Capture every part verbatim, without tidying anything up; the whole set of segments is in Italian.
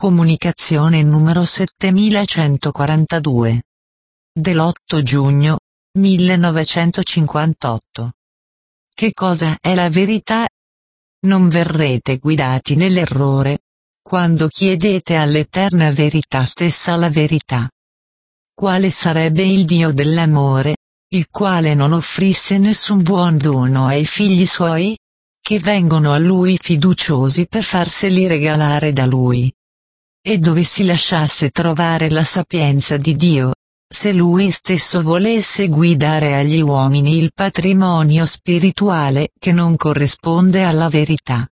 Comunicazione numero settemilacentoquarantadue. Dell'otto giugno millenovecentocinquantotto. Che cosa è la verità? Non verrete guidati nell'errore quando chiedete all'eterna verità stessa la verità. Quale sarebbe il Dio dell'amore, il quale non offrisse nessun buon dono ai figli suoi, che vengono a Lui fiduciosi per farseli regalare da Lui? E dove si lasciasse trovare la sapienza di Dio, se Lui stesso volesse guidare agli uomini il patrimonio spirituale che non corrisponde alla verità?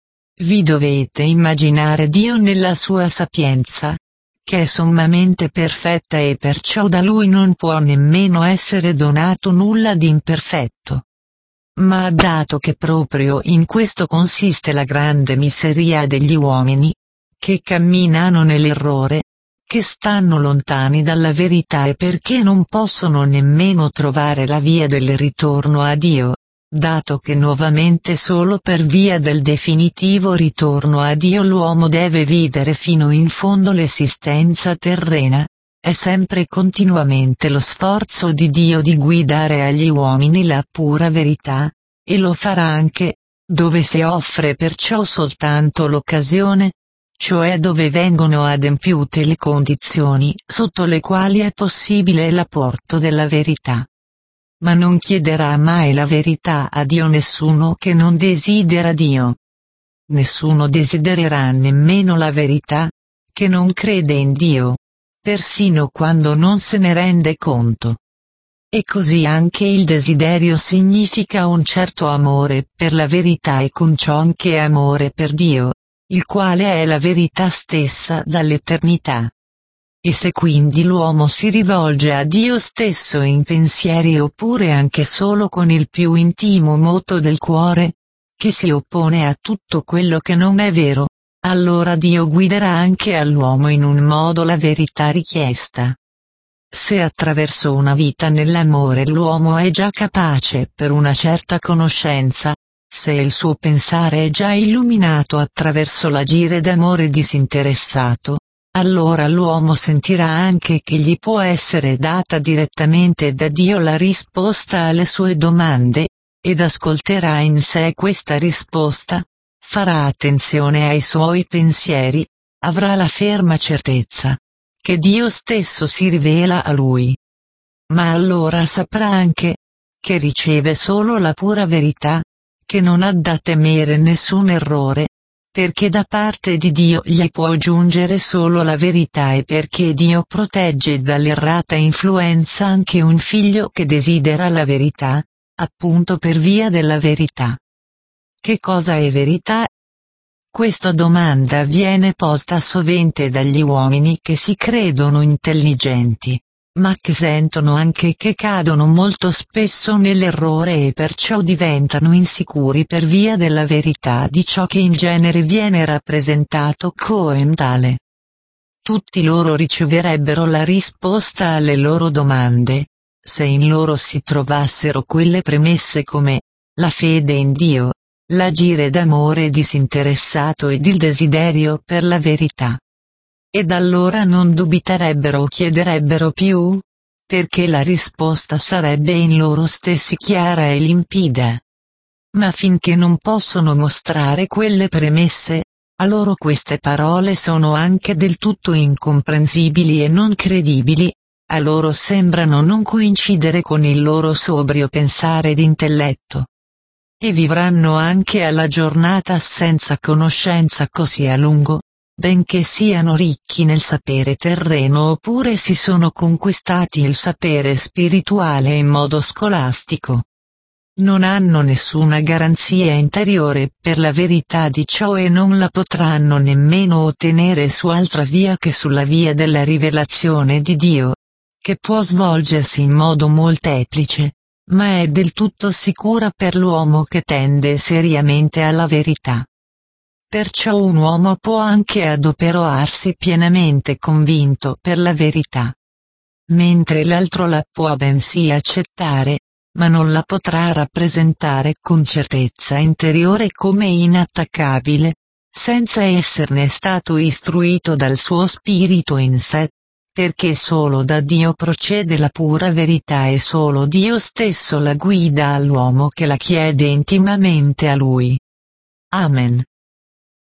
Vi dovete immaginare Dio nella sua sapienza, che è sommamente perfetta e perciò da Lui non può nemmeno essere donato nulla di imperfetto. Ma dato che proprio in questo consiste la grande miseria degli uomini, che camminano nell'errore, che stanno lontani dalla verità e perché non possono nemmeno trovare la via del ritorno a Dio, dato che nuovamente solo per via del definitivo ritorno a Dio l'uomo deve vivere fino in fondo l'esistenza terrena, è sempre e continuamente lo sforzo di Dio di guidare agli uomini la pura verità, e lo farà anche, dove si offre perciò soltanto l'occasione, cioè dove vengono adempiute le condizioni sotto le quali è possibile l'apporto della verità. Ma non chiederà mai la verità a Dio nessuno che non desidera Dio. Nessuno desidererà nemmeno la verità, che non crede in Dio, persino quando non se ne rende conto. E così anche il desiderio significa un certo amore per la verità e con ciò anche amore per Dio, il quale è la verità stessa dall'eternità. E se quindi l'uomo si rivolge a Dio stesso in pensieri oppure anche solo con il più intimo moto del cuore, che si oppone a tutto quello che non è vero, allora Dio guiderà anche all'uomo in un modo la verità richiesta. Se attraverso una vita nell'amore l'uomo è già capace per una certa conoscenza, se il suo pensare è già illuminato attraverso l'agire d'amore disinteressato, allora l'uomo sentirà anche che gli può essere data direttamente da Dio la risposta alle sue domande, ed ascolterà in sé questa risposta, farà attenzione ai suoi pensieri, avrà la ferma certezza che Dio stesso si rivela a lui. Ma allora saprà anche che riceve solo la pura verità, che non ha da temere nessun errore, perché da parte di Dio gli può giungere solo la verità e perché Dio protegge dall'errata influenza anche un figlio che desidera la verità, appunto per via della verità. Che cosa è verità? Questa domanda viene posta sovente dagli uomini che si credono intelligenti, ma che sentono anche che cadono molto spesso nell'errore e perciò diventano insicuri per via della verità di ciò che in genere viene rappresentato come tale. Tutti loro riceverebbero la risposta alle loro domande, se in loro si trovassero quelle premesse come la fede in Dio, l'agire d'amore disinteressato ed il desiderio per la verità. Ed allora non dubiterebbero o chiederebbero più, perché la risposta sarebbe in loro stessi chiara e limpida. Ma finché non possono mostrare quelle premesse, a loro queste parole sono anche del tutto incomprensibili e non credibili, a loro sembrano non coincidere con il loro sobrio pensare ed intelletto. E vivranno anche alla giornata senza conoscenza così a lungo, benché siano ricchi nel sapere terreno oppure si sono conquistati il sapere spirituale in modo scolastico. Non hanno nessuna garanzia interiore per la verità di ciò e non la potranno nemmeno ottenere su altra via che sulla via della rivelazione di Dio, che può svolgersi in modo molteplice, ma è del tutto sicura per l'uomo che tende seriamente alla verità. Perciò un uomo può anche adoperarsi pienamente convinto per la verità, mentre l'altro la può bensì accettare, ma non la potrà rappresentare con certezza interiore come inattaccabile, senza esserne stato istruito dal suo spirito in sé, perché solo da Dio procede la pura verità e solo Dio stesso la guida all'uomo che la chiede intimamente a Lui. Amen.